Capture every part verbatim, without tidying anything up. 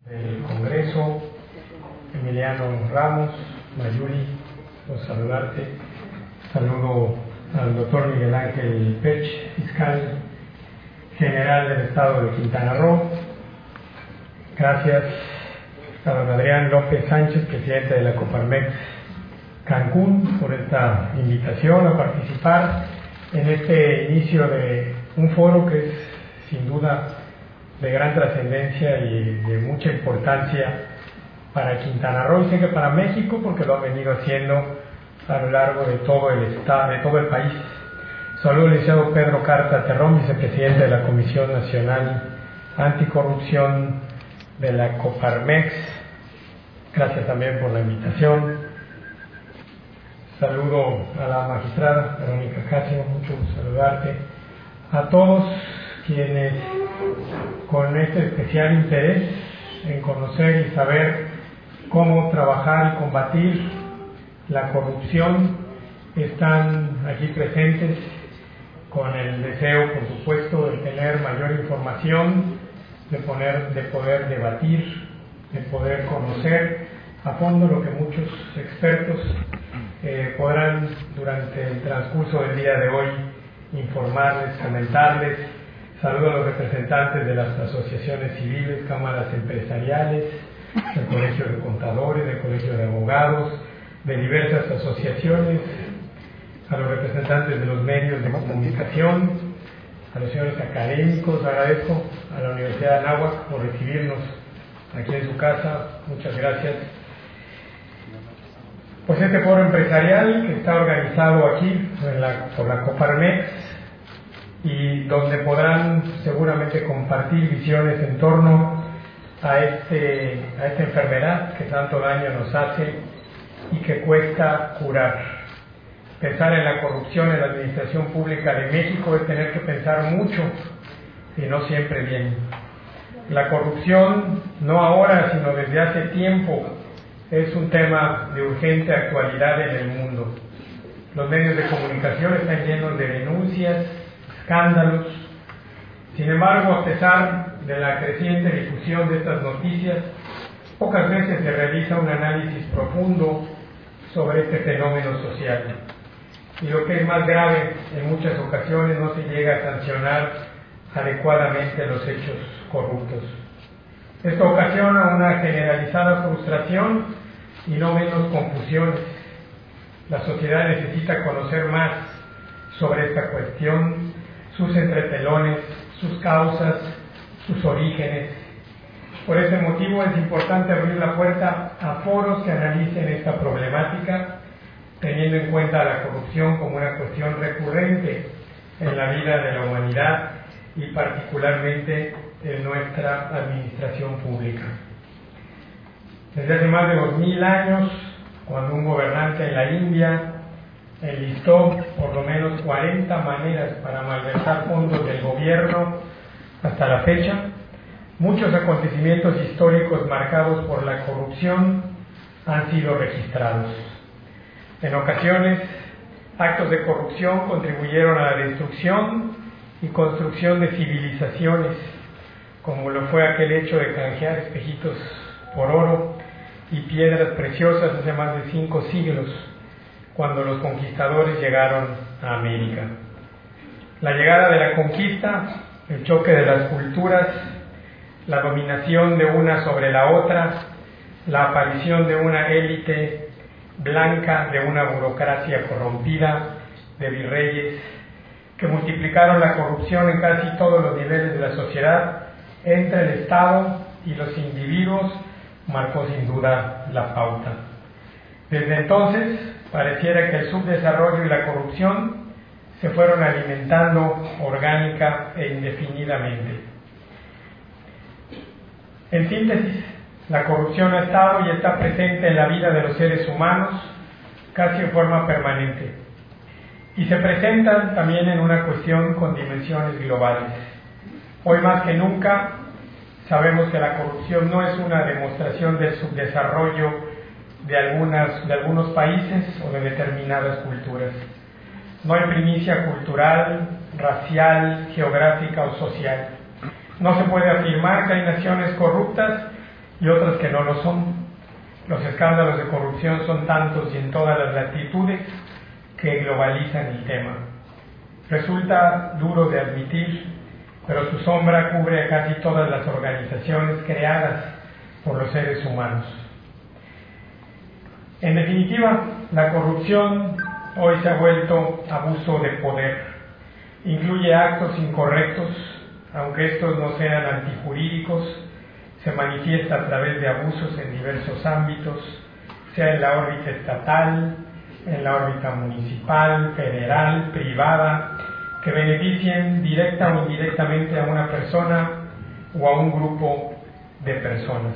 del Congreso, Emiliano Ramos, Mayuli, por saludarte. Saludo al doctor Miguel Ángel Pech, fiscal general del estado de Quintana Roo. Gracias a don Adrián López Sánchez, presidente de la Coparmex Cancún, por esta invitación a participar en este inicio de un foro que es sin duda de gran trascendencia y de mucha importancia para Quintana Roo, y sé que para México, porque lo ha venido haciendo a lo largo de todo el estado, de todo el país. Saludo al licenciado Pedro Carta Terrón, vicepresidente de la Comisión Nacional Anticorrupción de la Coparmex. Gracias también por la invitación. Saludo a la magistrada Verónica Casio, mucho gusto saludarte. A todos quienes con este especial interés en conocer y saber cómo trabajar y combatir la corrupción están aquí presentes con el deseo, por supuesto, de tener mayor información, de, poner, de poder debatir, de poder conocer a fondo lo que muchos expertos eh, podrán durante el transcurso del día de hoy informarles, comentarles. Saludo a los representantes de las asociaciones civiles, cámaras empresariales, del Colegio de Contadores, del Colegio de Abogados, de diversas asociaciones, a los representantes de los medios de comunicación, a los señores académicos. Agradezco a la Universidad de Anáhuac por recibirnos aquí en su casa. Muchas gracias. Pues este foro empresarial que está organizado aquí en la, por la Coparmex, y donde podrán seguramente compartir visiones en torno a, este, a esta enfermedad que tanto daño nos hace y que cuesta curar. Pensar en la corrupción en la administración pública de México es tener que pensar mucho y no siempre bien. La corrupción, no ahora, sino desde hace tiempo, es un tema de urgente actualidad en el mundo. Los medios de comunicación están llenos de denuncias, escándalos. Sin embargo, a pesar de la creciente difusión de estas noticias, pocas veces se realiza un análisis profundo sobre este fenómeno social. Y lo que es más grave, en muchas ocasiones no se llega a sancionar adecuadamente los hechos corruptos. Esto ocasiona una generalizada frustración y no menos confusiones. La sociedad necesita conocer más sobre esta cuestión, sus entretelones, sus causas, sus orígenes. Por ese motivo es importante abrir la puerta a foros que analicen esta problemática, teniendo en cuenta la corrupción como una cuestión recurrente en la vida de la humanidad y particularmente en nuestra administración pública. Desde hace más de dos mil años, cuando un gobernante en la India enlistó por lo menos cuarenta maneras para malversar fondos del gobierno hasta la fecha, muchos acontecimientos históricos marcados por la corrupción han sido registrados. En ocasiones, actos de corrupción contribuyeron a la destrucción y construcción de civilizaciones, como lo fue aquel hecho de canjear espejitos por oro y piedras preciosas hace más de cinco siglos, cuando los conquistadores llegaron a América. La llegada de la conquista, el choque de las culturas, la dominación de una sobre la otra, la aparición de una élite blanca, de una burocracia corrompida, de virreyes, que multiplicaron la corrupción en casi todos los niveles de la sociedad, entre el Estado y los individuos, marcó sin duda la pauta. Desde entonces, pareciera que el subdesarrollo y la corrupción se fueron alimentando orgánica e indefinidamente. En síntesis, la corrupción ha estado y está presente en la vida de los seres humanos casi en forma permanente, y se presenta también en una cuestión con dimensiones globales. Hoy más que nunca sabemos que la corrupción no es una demostración del subdesarrollo de, algunas, de algunos países o de determinadas culturas. No hay primicia cultural, racial, geográfica o social. No se puede afirmar que hay naciones corruptas y otras que no lo son. Los escándalos de corrupción son tantos y en todas las latitudes que globalizan el tema. Resulta duro de admitir, pero su sombra cubre a casi todas las organizaciones creadas por los seres humanos. En definitiva, la corrupción hoy se ha vuelto abuso de poder. Incluye actos incorrectos, aunque estos no sean antijurídicos, se manifiesta a través de abusos en diversos ámbitos, sea en la órbita estatal, en la órbita municipal, federal, privada, que beneficien directa o indirectamente a una persona o a un grupo de personas.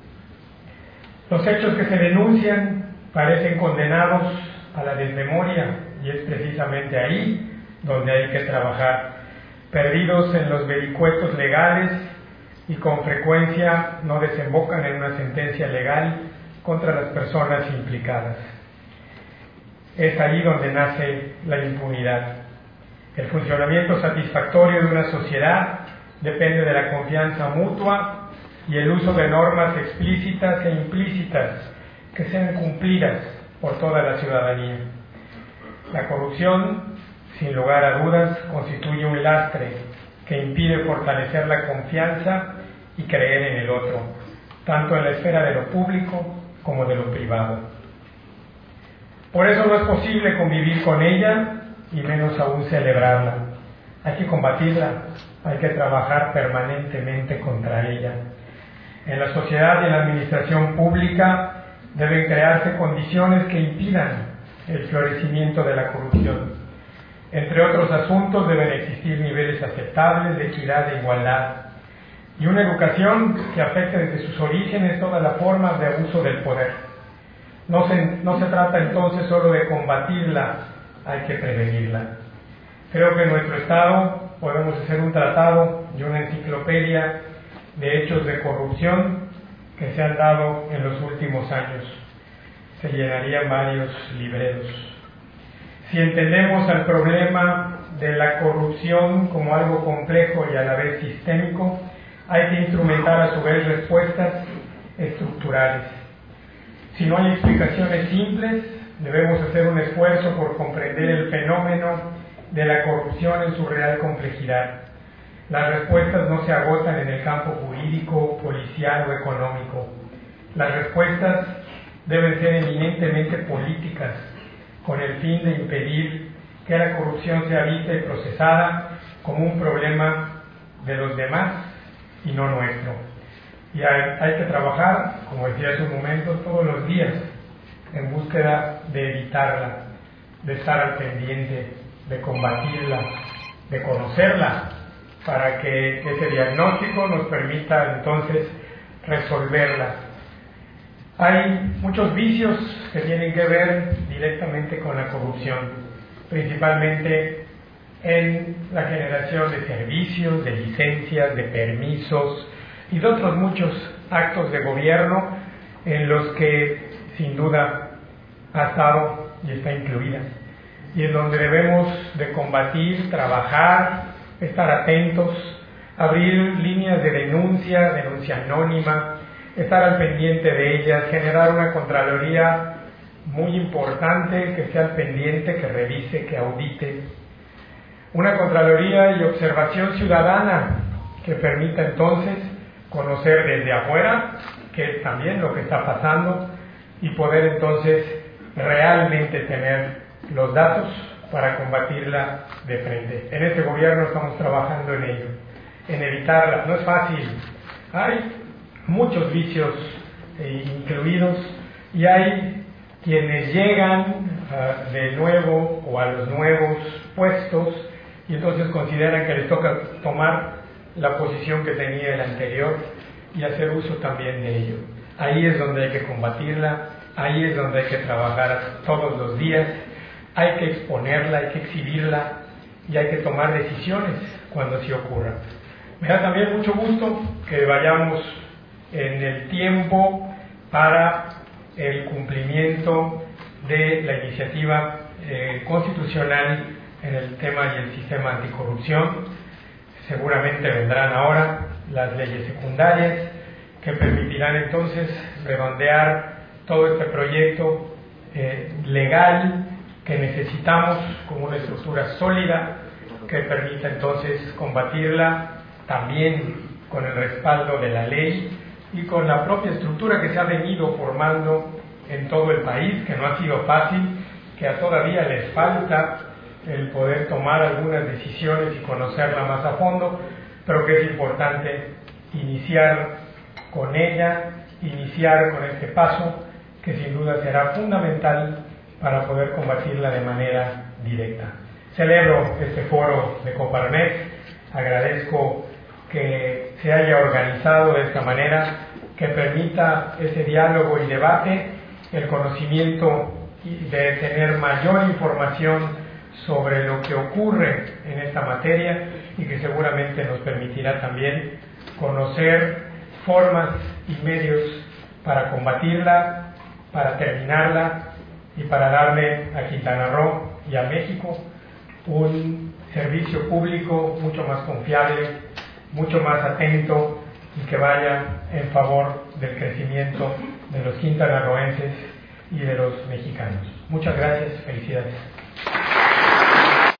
Los hechos que se denuncian parecen condenados a la desmemoria y es precisamente ahí donde hay que trabajar, perdidos en los vericuetos legales y con frecuencia no desembocan en una sentencia legal contra las personas implicadas. Es ahí donde nace la impunidad. El funcionamiento satisfactorio de una sociedad depende de la confianza mutua y el uso de normas explícitas e implícitas que sean cumplidas por toda la ciudadanía. La corrupción, sin lugar a dudas, constituye un lastre que impide fortalecer la confianza y creer en el otro, tanto en la esfera de lo público como de lo privado. Por eso no es posible convivir con ella y menos aún celebrarla. Hay que combatirla, hay que trabajar permanentemente contra ella. En la sociedad y en la administración pública deben crearse condiciones que impidan el florecimiento de la corrupción. Entre otros asuntos deben existir niveles aceptables de equidad e igualdad y una educación que afecte desde sus orígenes todas las formas de abuso del poder. No se, no se trata entonces solo de combatirla, hay que prevenirla. Creo que en nuestro Estado podemos hacer un tratado y una enciclopedia de hechos de corrupción que se han dado en los últimos años. Se llenarían varios libreros. Si entendemos al problema de la corrupción como algo complejo y a la vez sistémico, hay que instrumentar a su vez respuestas estructurales. Si no hay explicaciones simples, debemos hacer un esfuerzo por comprender el fenómeno de la corrupción en su real complejidad. Las respuestas no se agotan en el campo jurídico, policial o económico. Las respuestas deben ser eminentemente políticas, con el fin de impedir que la corrupción sea vista y procesada como un problema de los demás y no nuestro. Y hay, hay que trabajar, como decía hace un momento, todos los días en búsqueda de evitarla, de estar al pendiente, de combatirla, de conocerla, para que ese diagnóstico nos permita entonces resolverla. Hay muchos vicios que tienen que ver directamente con la corrupción, principalmente en la generación de servicios, de licencias, de permisos y de otros muchos actos de gobierno en los que sin duda ha estado y está incluida, y en donde debemos de combatir, trabajar, estar atentos, abrir líneas de denuncia, denuncia anónima, estar al pendiente de ellas, generar una contraloría muy importante que esté al pendiente, que revise, que audite, una contraloría y observación ciudadana que permita entonces conocer desde afuera qué es también lo que está pasando y poder entonces realmente tener los datos para combatirla de frente. En este gobierno estamos trabajando en ello, en evitarla. No es fácil. Hay muchos vicios eh, incluidos y hay quienes llegan uh, de nuevo o a los nuevos puestos y entonces consideran que les toca tomar la posición que tenía el anterior y hacer uso también de ello. Ahí es donde hay que combatirla, ahí es donde hay que trabajar todos los días, hay que exponerla, hay que exhibirla y hay que tomar decisiones cuando sí ocurra. Me da también mucho gusto que vayamos en el tiempo para el cumplimiento de la iniciativa eh, constitucional en el tema y el sistema anticorrupción. Seguramente vendrán ahora las leyes secundarias que permitirán entonces redondear todo este proyecto eh, legal que necesitamos como una estructura sólida que permita entonces combatirla también con el respaldo de la ley y con la propia estructura que se ha venido formando en todo el país, que no ha sido fácil, que a todavía les falta el poder tomar algunas decisiones y conocerla más a fondo, pero que es importante iniciar con ella, iniciar con este paso, que sin duda será fundamental para poder combatirla de manera directa. Celebro este foro de Coparmex, agradezco que se haya organizado de esta manera, que permita ese diálogo y debate, el conocimiento de tener mayor información sobre lo que ocurre en esta materia y que seguramente nos permitirá también conocer formas y medios para combatirla, para terminarla y para darle a Quintana Roo y a México un servicio público mucho más confiable, mucho más atento y que vaya en favor del crecimiento de los quintanarroenses y de los mexicanos. Muchas gracias, felicidades.